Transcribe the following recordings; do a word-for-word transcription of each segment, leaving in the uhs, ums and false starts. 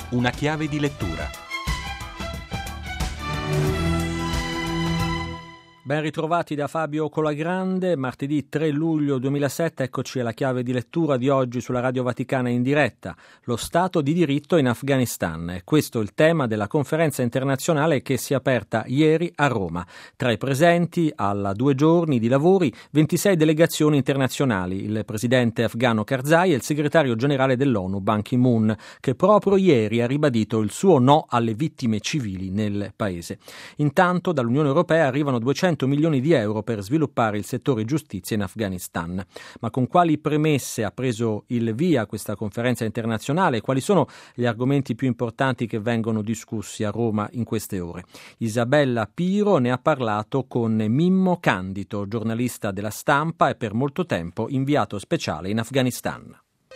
Una chiave di lettura. Ben ritrovati da Fabio Colagrande, martedì tre luglio duemilasette, eccoci alla chiave di lettura di oggi sulla Radio Vaticana in diretta. Lo Stato di diritto in Afghanistan. È questo il tema della conferenza internazionale che si è aperta ieri a Roma. Tra i presenti, alla due giorni di lavori, ventisei delegazioni internazionali, il presidente afghano Karzai e il segretario generale dell'ONU Ban Ki-moon, che proprio ieri ha ribadito il suo no alle vittime civili nel paese. Intanto dall'Unione Europea arrivano duecento milioni di euro per sviluppare il settore giustizia in Afghanistan. Ma con quali premesse ha preso il via questa conferenza internazionale? Quali sono gli argomenti più importanti che vengono discussi a Roma in queste ore? Isabella Piro ne ha parlato con Mimmo Candito, giornalista della Stampa e per molto tempo inviato speciale in Afghanistan.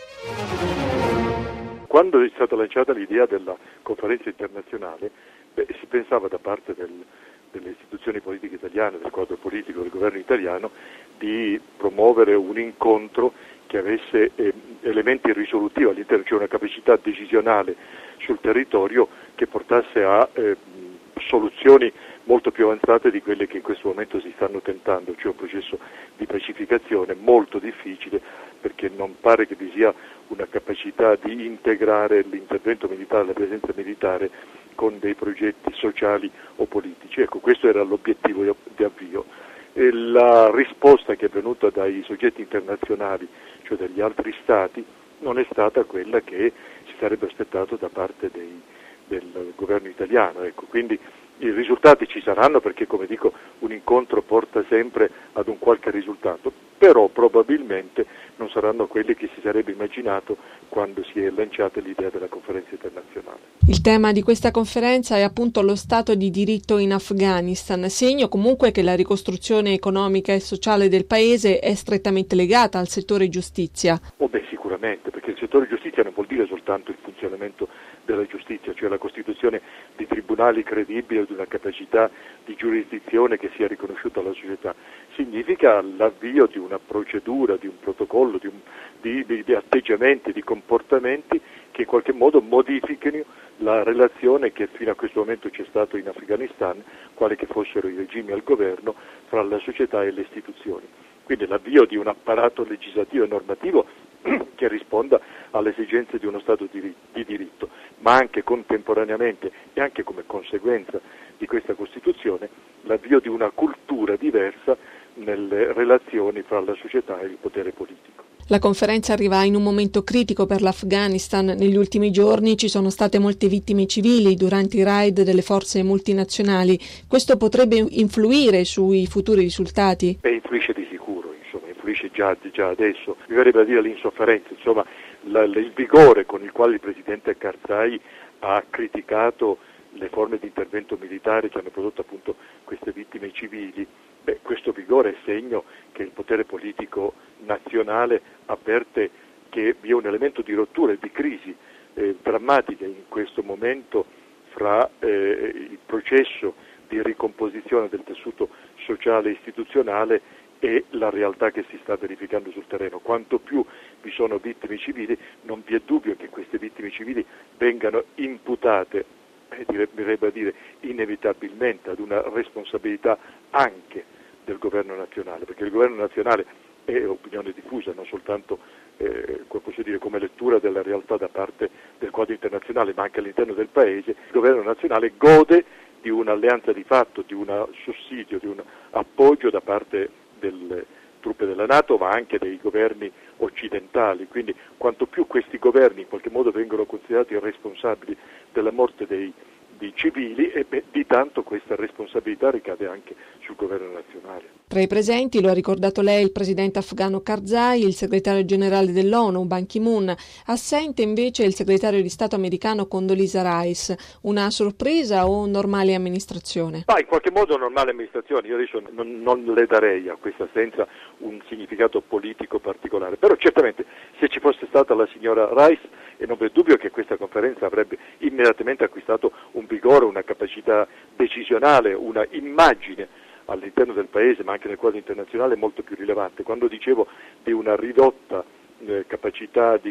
Quando è stata lanciata l'idea della conferenza internazionale, beh, si pensava da parte del delle istituzioni politiche italiane, del quadro politico del governo italiano, di promuovere un incontro che avesse eh, elementi risolutivi all'interno, cioè una capacità decisionale sul territorio che portasse a eh, soluzioni molto più avanzate di quelle che in questo momento si stanno tentando, cioè un processo di pacificazione molto difficile perché non pare che vi sia una capacità di integrare l'intervento militare, la presenza militare con dei progetti sociali o politici. Ecco, questo era l'obiettivo di avvio. E la risposta che è venuta dai soggetti internazionali, cioè dagli altri stati, non è stata quella che si sarebbe aspettato da parte dei, del governo italiano. Ecco, quindi i risultati ci saranno perché, come dico, un incontro porta sempre ad un qualche risultato, però probabilmente non saranno quelli che si sarebbe immaginato quando si è lanciata l'idea della conferenza internazionale. Il tema di questa conferenza è appunto lo Stato di diritto in Afghanistan, segno comunque che la ricostruzione economica e sociale del paese è strettamente legata al settore giustizia. Oh beh, sicuramente, perché il settore giustizia non vuol dire soltanto il funzionamento della giustizia, cioè la costituzione di tribunali credibili o di una capacità di giurisdizione che sia riconosciuta alla società, significa l'avvio di una procedura, di un protocollo, di, un, di, di, di atteggiamenti, di comportamenti che in qualche modo modifichino la relazione che fino a questo momento c'è stato in Afghanistan, quali che fossero i regimi al governo, fra la società e le istituzioni. Quindi l'avvio di un apparato legislativo e normativo che risponda alle esigenze di uno Stato di, di diritto, ma anche contemporaneamente e anche come conseguenza di questa Costituzione l'avvio di una cultura diversa nelle relazioni fra la società e il potere politico. La conferenza arriva in un momento critico per l'Afghanistan. Negli ultimi giorni ci sono state molte vittime civili durante i raid delle forze multinazionali. Questo potrebbe influire sui futuri risultati? Beh, influisce di sicuro, insomma, influisce già, già adesso. Mi verrebbe a dire l'insofferenza, insomma, la, il vigore con il quale il presidente Karzai ha criticato le forme di intervento militare che hanno prodotto appunto queste vittime civili. Beh, questo vigore è segno che il potere politico nazionale avverte che vi è un elemento di rottura e di crisi eh, drammatica in questo momento fra eh, il processo di ricomposizione del tessuto sociale e istituzionale e la realtà che si sta verificando sul terreno. Quanto più vi sono vittime civili, non vi è dubbio che queste vittime civili vengano imputate, eh, direbbe a dire inevitabilmente, ad una responsabilità anche del governo nazionale, perché il governo nazionale è opinione diffusa, non soltanto eh, posso dire come lettura della realtà da parte del quadro internazionale, ma anche all'interno del paese. Il governo nazionale gode di un'alleanza di fatto, di un sussidio, di un appoggio da parte delle truppe della NATO, ma anche dei governi occidentali. Quindi quanto più questi governi in qualche modo vengono considerati responsabili della morte dei di civili, e beh, di tanto questa responsabilità ricade anche sul governo nazionale. Tra i presenti, lo ha ricordato lei, il presidente afghano Karzai, il segretario generale dell'ONU Ban Ki-moon. Assente invece il segretario di Stato americano Condoleezza Rice. Una sorpresa o normale amministrazione? Ma in qualche modo normale amministrazione. Io adesso non, non le darei a questa assenza un significato politico particolare, però certamente se ci fosse stata la signora Rice, e non v'è dubbio che questa conferenza avrebbe immediatamente acquistato un vigore, una capacità decisionale, una immagine all'interno del paese, ma anche nel quadro internazionale molto più rilevante. Quando dicevo di una ridotta eh, capacità di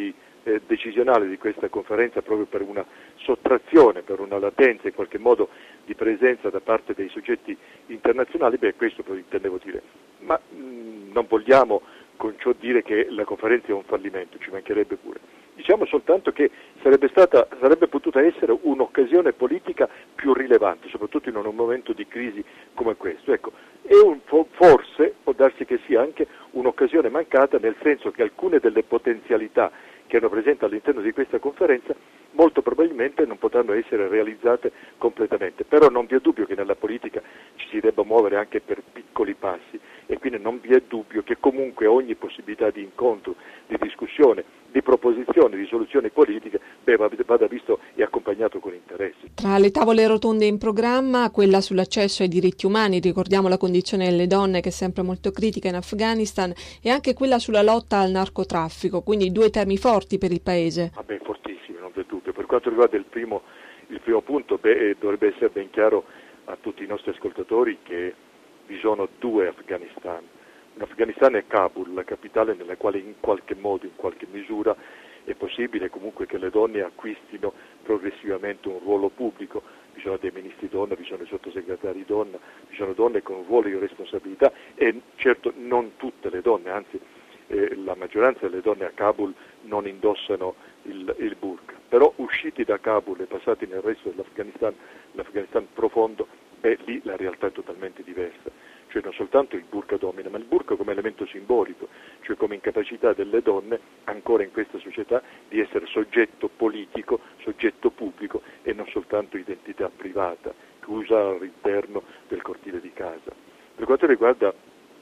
eh, decisionale di questa conferenza proprio per una sottrazione, per una latenza in qualche modo di presenza da parte dei soggetti internazionali, beh questo poi intendevo dire, ma mh, non vogliamo con ciò dire che la conferenza è un fallimento, ci mancherebbe pure. Diciamo soltanto che sarebbe stata, sarebbe potuta essere un'occasione politica più rilevante, soprattutto in un momento di crisi come questo. Ecco, è un, forse può darsi che sia anche un'occasione mancata, nel senso che alcune delle potenzialità che erano presenti all'interno di questa conferenza molto probabilmente non potranno essere realizzate completamente, però non vi è dubbio che nella politica ci si debba muovere anche per piccoli passi e quindi non vi è dubbio che comunque ogni possibilità di incontro, di discussione, di proposizione, di soluzioni politiche beh, vada visto e accompagnato con interesse. Tra le tavole rotonde in programma, quella sull'accesso ai diritti umani, ricordiamo la condizione delle donne che è sempre molto critica in Afghanistan, e anche quella sulla lotta al narcotraffico, quindi due temi forti per il paese. Ah beh, fortissimi, non c'è dubbio. Per quanto riguarda il primo, il primo punto, beh, dovrebbe essere ben chiaro a tutti i nostri ascoltatori che vi sono due Afghanistan. Un Afghanistan è Kabul, la capitale nella quale in qualche modo, in qualche misura, è possibile comunque che le donne acquistino progressivamente un ruolo pubblico. Vi sono dei ministri donna, vi sono dei sottosegretari donna, vi sono donne con un ruolo di responsabilità e certo non tutte le donne, anzi eh, la maggioranza delle donne a Kabul non indossano il, il burqa. Però usciti da Kabul e passati nel resto dell'Afghanistan, l'Afghanistan profondo, beh lì la realtà è totalmente diversa. Cioè non soltanto il burqa domina, ma il burqa come elemento simbolico, cioè come incapacità delle donne ancora in questa società di essere soggetto politico, soggetto pubblico e non soltanto identità privata, chiusa all'interno del cortile di casa. Per quanto riguarda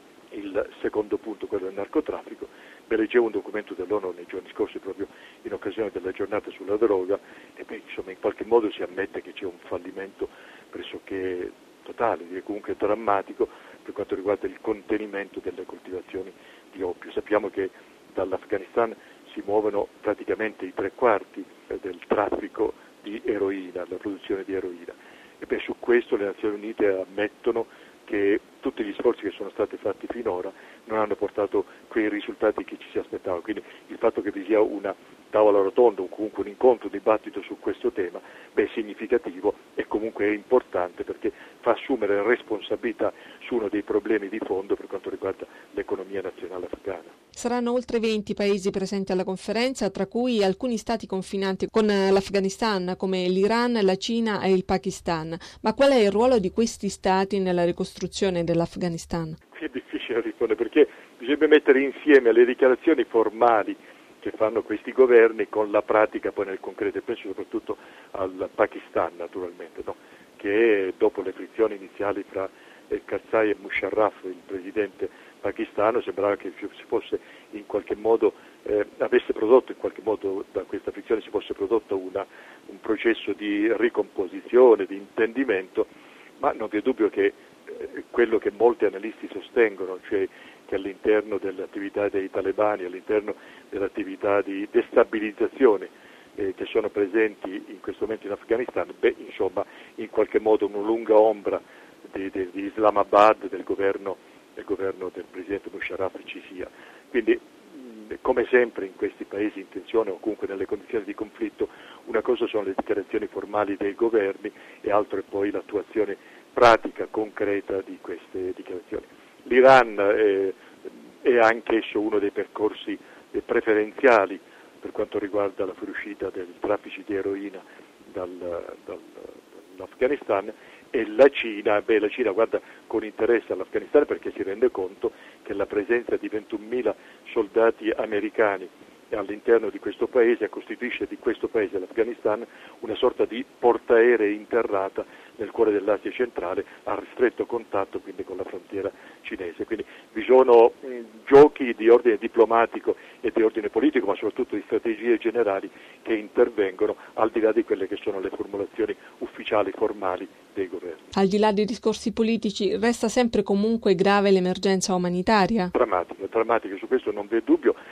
il secondo punto, quello del narcotraffico, beh, leggevo un documento dell'ONU nei giorni scorsi proprio in occasione della giornata sulla droga e beh, insomma in qualche modo si ammette che c'è un fallimento pressoché totale, direi comunque drammatico per quanto riguarda il contenimento delle coltivazioni di oppio. Sappiamo che dall'Afghanistan si muovono praticamente i tre quarti del traffico di eroina, la produzione di eroina. E beh, su questo le Nazioni Unite ammettono che tutti gli sforzi che sono stati fatti finora non hanno portato quei risultati che ci si aspettava. Quindi il fatto che vi sia una tavola rotonda o comunque un incontro, un dibattito su questo tema, beh, è significativo e comunque è importante perché fa assumere responsabilità su uno dei problemi di fondo per quanto riguarda l'economia nazionale afghana. Saranno oltre venti paesi presenti alla conferenza, tra cui alcuni stati confinanti con l'Afghanistan come l'Iran, la Cina e il Pakistan. Ma qual è il ruolo di questi stati nella ricostruzione dell'Afghanistan? È difficile rispondere perché bisogna mettere insieme le dichiarazioni formali che fanno questi governi con la pratica poi nel concreto, e penso soprattutto al Pakistan naturalmente, no? Che dopo le frizioni iniziali fra Karzai e Musharraf, il presidente pakistano, sembrava che si fosse in qualche modo, eh, avesse prodotto in qualche modo da questa frizione si fosse prodotto una, un processo di ricomposizione, di intendimento, ma non vi è dubbio che eh, quello che molti analisti sostengono, cioè che all'interno dell'attività dei talebani, all'interno dell'attività di destabilizzazione eh, che sono presenti in questo momento in Afghanistan, beh, insomma, in qualche modo una lunga ombra di, di, di Islamabad, del governo, del governo del presidente Musharraf ci sia. Quindi, mh, come sempre in questi paesi in tensione o comunque nelle condizioni di conflitto, una cosa sono le dichiarazioni formali dei governi e altro è poi l'attuazione pratica, concreta di queste dichiarazioni. L'Iran è, è anche esso uno dei percorsi preferenziali per quanto riguarda la fuoriuscita del traffico di eroina dal, dal, dall'Afghanistan, e la Cina, beh, la Cina guarda con interesse all'Afghanistan perché si rende conto che la presenza di ventunomila soldati americani all'interno di questo paese costituisce di questo paese, l'Afghanistan, una sorta di portaerei interrata nel cuore dell'Asia centrale a stretto contatto quindi con la frontiera cinese. Quindi vi sono mh, giochi di ordine diplomatico e di ordine politico, ma soprattutto di strategie generali che intervengono al di là di quelle che sono le formulazioni ufficiali, formali dei governi. Al di là dei discorsi politici, resta sempre comunque grave l'emergenza umanitaria? Drammatica, drammatica, su questo non vi è dubbio. In questo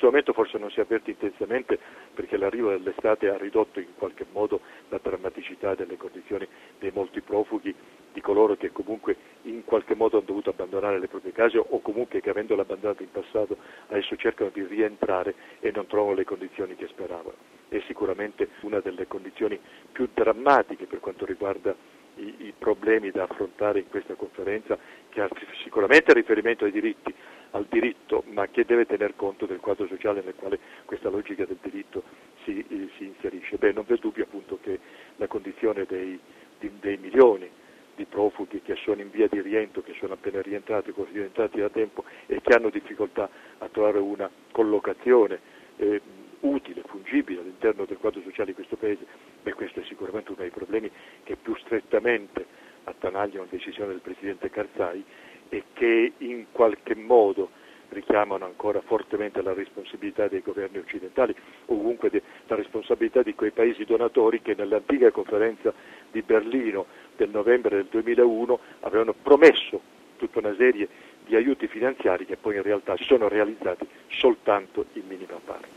questo momento forse non si avverte intensamente perché l'arrivo dell'estate ha ridotto in qualche modo la drammaticità delle condizioni dei molti profughi, di coloro che comunque in qualche modo hanno dovuto abbandonare le proprie case o comunque che avendole abbandonate in passato adesso cercano di rientrare e non trovano le condizioni che speravano. È sicuramente una delle condizioni più drammatiche per quanto riguarda i, i problemi da affrontare in questa conferenza, che ha sicuramente riferimento ai diritti, al diritto, ma che deve tener conto del quadro sociale nel quale questa logica del diritto si, si inserisce. Beh, non v'è dubbio appunto che la condizione dei, di, dei milioni di profughi che sono in via di rientro, che sono appena rientrati, o rientrati da tempo e che hanno difficoltà a trovare una collocazione eh, utile, fungibile all'interno del quadro sociale di questo Paese, beh, questo è sicuramente uno dei problemi che più strettamente attanagliano la decisione del Presidente Karzai e che in qualche modo richiamano ancora fortemente la responsabilità dei governi occidentali, o comunque de, la responsabilità di quei paesi donatori che nell'antica conferenza di Berlino del novembre del duemilauno avevano promesso tutta una serie di aiuti finanziari che poi in realtà si sono realizzati soltanto in minima parte.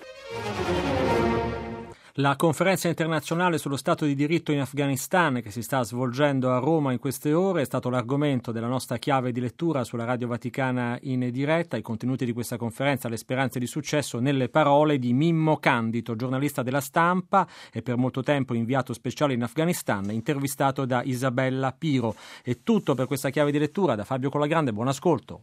La conferenza internazionale sullo Stato di diritto in Afghanistan, che si sta svolgendo a Roma in queste ore, è stato l'argomento della nostra chiave di lettura sulla Radio Vaticana in diretta. I contenuti di questa conferenza, le speranze di successo, nelle parole di Mimmo Candito, giornalista della Stampa e per molto tempo inviato speciale in Afghanistan, intervistato da Isabella Piro. È tutto per questa chiave di lettura. Da Fabio Colagrande, buon ascolto.